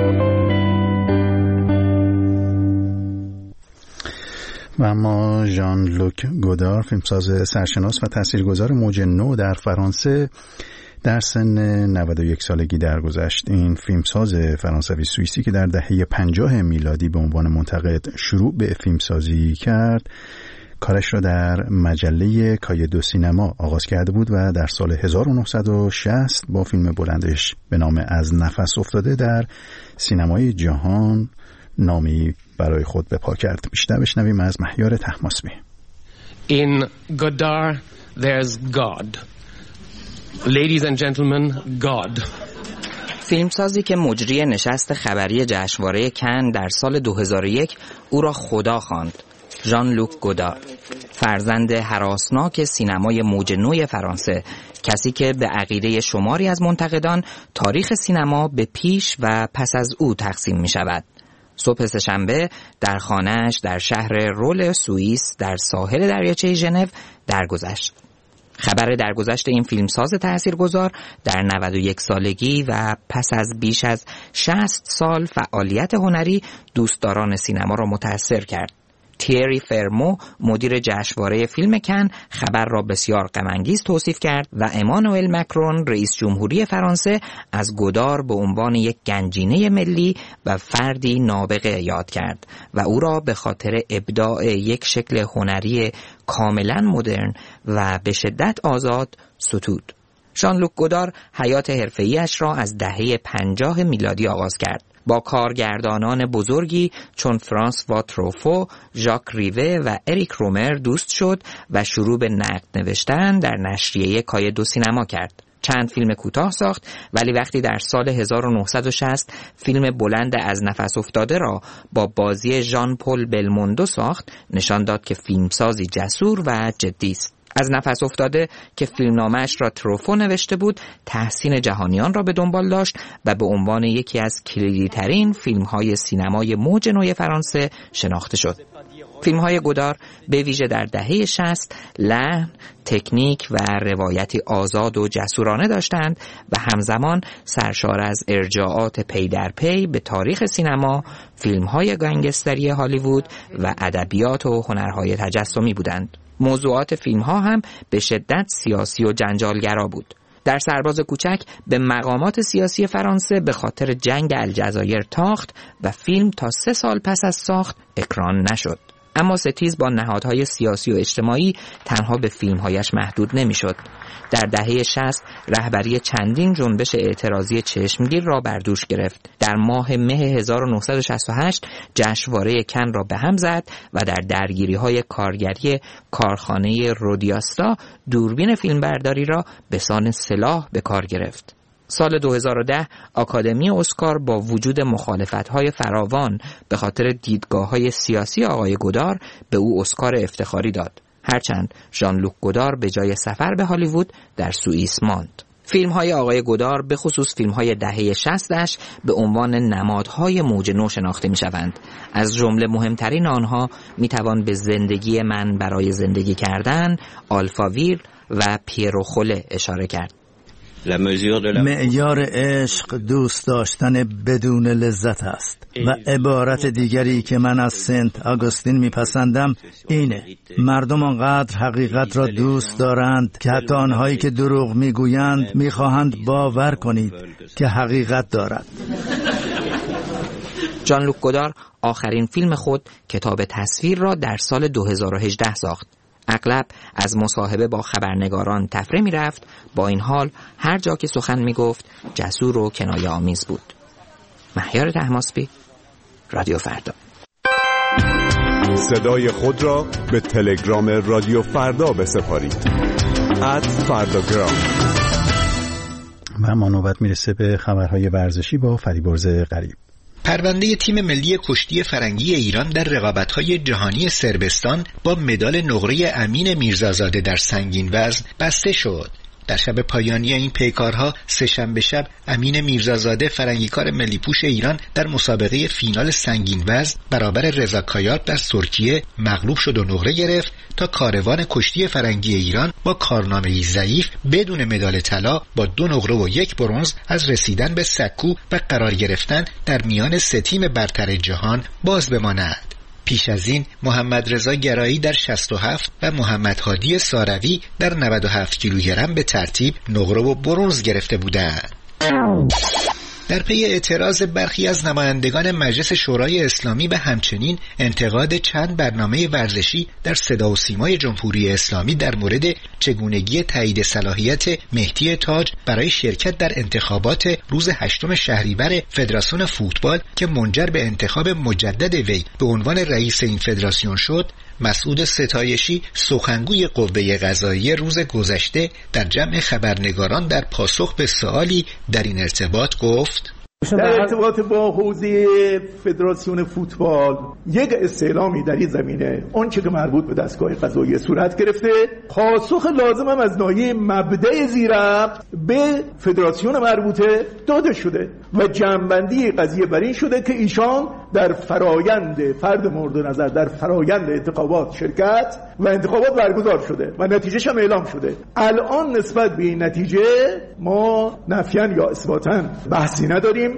و اما ژان لوک گودار، فیلمساز سرشناس و تاثیرگذار موج نو در فرانسه، در سن نود و یک سالگی درگذشت. این فیلمساز فرانسوی سوئیسی که در دهه پنجاه میلادی به عنوان منتقد شروع به فیلمسازی کرد، کارش را در مجله کایه دو سینما آغاز کرده بود و در سال هزار و نهصد و شصت با فیلم بلندش به نام از نفس افتاده در سینمای جهان نامی برای خود به پا کرد. بیشتر بشنویم از مهیار طهماسبی. In Godard there's God. Ladies and gentlemen, God. فیلمسازی که مجری نشست خبری جشنواره کن در سال دو هزار و یک او را خدا خواند. ژان لوک گودار، فرزند هراسناک سینمای موج نوی فرانسه، کسی که به عقیده شماری از منتقدان تاریخ سینما به پیش و پس از او تقسیم می شود. صبح سه‌شنبه در خانه‌اش در شهر رول سوئیس در ساحل دریاچه ژنو درگذشت. خبر درگذشت این فیلمساز تاثیرگذار در نود و یک سالگی و پس از بیش از شصت سال فعالیت هنری دوستداران سینما را متأثر کرد. تیری فرمو، مدیر جشنواره فیلم کن، خبر را بسیار غم‌انگیز توصیف کرد و امانوئل ماکرون، رئیس جمهوری فرانسه، از گودار به عنوان یک گنجینه ملی و فردی نابغه یاد کرد و او را به خاطر ابداع یک شکل هنری کاملا مدرن و به شدت آزاد ستود. ژان لوک گودار حیات حرفه‌ایش را از دهه پنجاه میلادی آغاز کرد. با کارگردانان بزرگی چون فرانسوا تروفو، ژاک ریوه و اریک رومر دوست شد و شروع به نقد نوشتن در نشریه کای دو سینما کرد. چند فیلم کوتاه ساخت، ولی وقتی در سال هزار و نهصد و شصت فیلم بلند از نفس افتاده را با بازی ژان پل بلموندو ساخت، نشان داد که فیلمسازی جسور و جدی است. از نفس افتاده که فیلمنامه‌اش را تروفو نوشته بود، تحسین جهانیان را به دنبال داشت و به عنوان یکی از کلیدی‌ترین فیلم‌های سینمای موج نو فرانسه شناخته شد. فیلم‌های گودار به ویژه در دهه شصت لحن، تکنیک و روایتی آزاد و جسورانه داشتند و همزمان سرشار از ارجاعات پی در پی به تاریخ سینما، فیلم‌های گنگستری هالیوود و ادبیات و هنرهای تجسمی بودند. موضوعات فیلم‌ها هم به شدت سیاسی و جنجالگرا بود. در سرباز کوچک به مقامات سیاسی فرانسه به خاطر جنگ الجزایر تاخت و فیلم تا سه سال پس از ساخت اکران نشد. اما ستیز با نهادهای سیاسی و اجتماعی تنها به فیلمهایش محدود نمیشد. در دهه شصت رهبری چندین جنبش اعتراضی چشمگیر را بر دوش گرفت. در ماه مه هزار و نهصد و شصت و هشت جشنواره کن را به هم زد و در درگیری‌های کارگری کارخانه رودیاستا دوربین فیلمبرداری را به سان سلاح به کار گرفت. سال دو هزار و ده آکادمی اسکار با وجود مخالفت‌های فراوان به خاطر دیدگاه‌های سیاسی آقای گودار به او اسکار افتخاری داد. هرچند ژان لوک گودار به جای سفر به هالیوود در سوئیس ماند. فیلم‌های آقای گودار به خصوص فیلم‌های دهه شصتش به عنوان نمادهای موج نو شناخته می‌شوند. از جمله مهمترین آنها می‌توان به زندگی من برای زندگی کردن، آلفاویر و پیروخوله اشاره کرد. معیار عشق دوست داشتن بدون لذت است و عبارت دیگری که من از سنت آگوستین میپسندم اینه: مردم آنقدر حقیقت را دوست دارند که حتی آنهایی که دروغ میگویند میخواهند باور کنید که حقیقت دارد. ژان لوک گودار آخرین فیلم خود کتاب تصویر را در سال دو هزار و هجده ساخت. اغلب از مصاحبه با خبرنگاران تفره می رفت، با این حال هر جا که سخن می گفت جسور و کنایه آمیز بود. مهیار طهماسبی، رادیو فردا. صدای خود را به تلگرام رادیو فردا بسپارید. ات فرداگرام. و ما نوبت میرسه به خبرهای ورزشی با فریبرز غریب. پرونده تیم ملی کشتی فرنگی ایران در رقابت‌های جهانی صربستان با مدال نقره امین میرزازاده در سنگین وزن بسته شد. در شب پایانی این پیکارها سه‌شنبه شب امین میرزازاده فرنگیکار ملی پوش ایران در مسابقه فینال سنگین وزن برابر رضا کایات در ترکیه مغلوب شد و نقره گرفت تا کاروان کشتی فرنگی ایران با کارنامه‌ای ضعیف بدون مدال طلا با دو نقره و یک برنز از رسیدن به سکو و قرار گرفتن در میان سه تیم برتر جهان باز بماند. پیش از این محمد رضا گرایی در شصت و هفت و محمد هادی ساروی در نود و هفت کیلوگرم به ترتیب نقره و برنز گرفته بودند. در پی اعتراض برخی از نمایندگان مجلس شورای اسلامی به همچنین انتقاد چند برنامه ورزشی در صدا و سیمای جمهوری اسلامی در مورد چگونگی تایید صلاحیت مهدی تاج برای شرکت در انتخابات روز هشتم شهریور فدراسیون فوتبال که منجر به انتخاب مجدد وی به عنوان رئیس این فدراسیون شد، مسعود ستایشی سخنگوی قوه قضاییه روز گذشته در جمع خبرنگاران در پاسخ به سوالی در این ارتباط گفت: در ارتباط با حوزه فدراسیون فوتبال یک استعلامی در این زمینه آنچه که مربوط به دستگاه قضاییه صورت گرفته، پاسخ لازم هم از ناحیه مبدأ زیربط به فدراسیون مربوطه داده شده و جنبندی قضیه بر این شده که ایشان در فرایند فرد مورد نظر در فرایند انتخابات شرکت و انتخابات برگزار شده و نتیجهش هم اعلام شده. الان نسبت به این نتیجه ما نفیاً یا اثباتاً بحثی نداریم.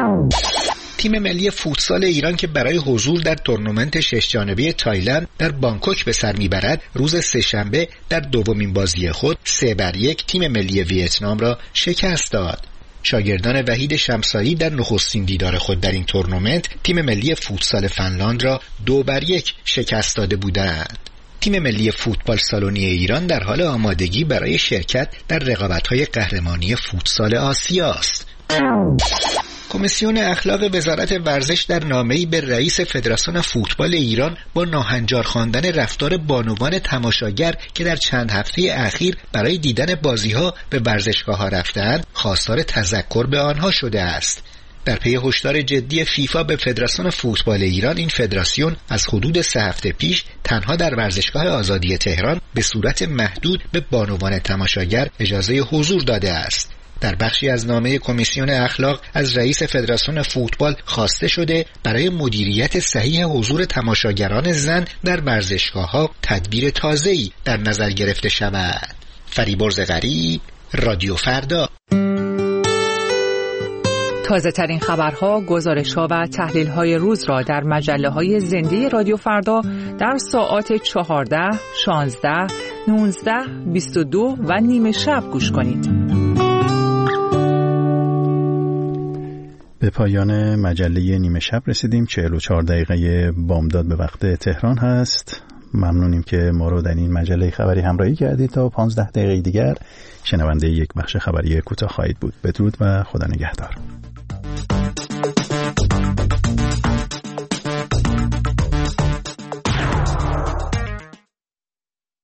تیم ملی فوتسال ایران که برای حضور در تورنمنت شش جانبه تایلند در بانکوک به سر میبرد، روز سه‌شنبه در دومین بازی خود سه بر یک تیم ملی ویتنام را شکست داد. شاگردان وحید شمسایی در نخستین دیدار خود در این تورنمنت تیم ملی فوتسال فنلاند را دو بر یک شکست داده بودند. تیم ملی فوتبال سالونی ایران در حال آمادگی برای شرکت در رقابت‌های قهرمانی فوتسال آسیا است. کمیسیون اخلاق وزارت ورزش در نامه‌ای به رئیس فدراسیون فوتبال ایران با ناهنجار خواندن رفتار بانوان تماشاگر که در چند هفته اخیر برای دیدن بازی‌ها به ورزشگاه‌ها رفتند، خواستار تذکر به آنها شده است. در پی هشدار جدی فیفا به فدراسیون فوتبال ایران، این فدراسیون از حدود سه هفته پیش تنها در ورزشگاه آزادی تهران به صورت محدود به بانوان تماشاگر اجازه حضور داده است. در بخشی از نامه کمیسیون اخلاق از رئیس فدراسیون فوتبال خواسته شده برای مدیریت صحیح حضور تماشاگران زن در ورزشگاه‌ها تدبیر تازه‌ای در نظر گرفته شود. فریبرز غریب، رادیو فردا. تازه ترین خبرها، گزارش‌ها و تحلیل‌های روز را در مجله‌های زنده رادیو فردا در ساعات چهارده، شانزده، نوزده، بیست و دو و نیمه شب گوش کنید. به پایان مجله نیمه شب رسیدیم. چهل و چهار دقیقه بامداد به وقت تهران هست. ممنونیم که ما رو در این مجله خبری همراهی کردید. تا پانزده دقیقه دیگر شنونده یک بخش خبری کوتاه خواهید بود. بدرود و خدا نگهدار.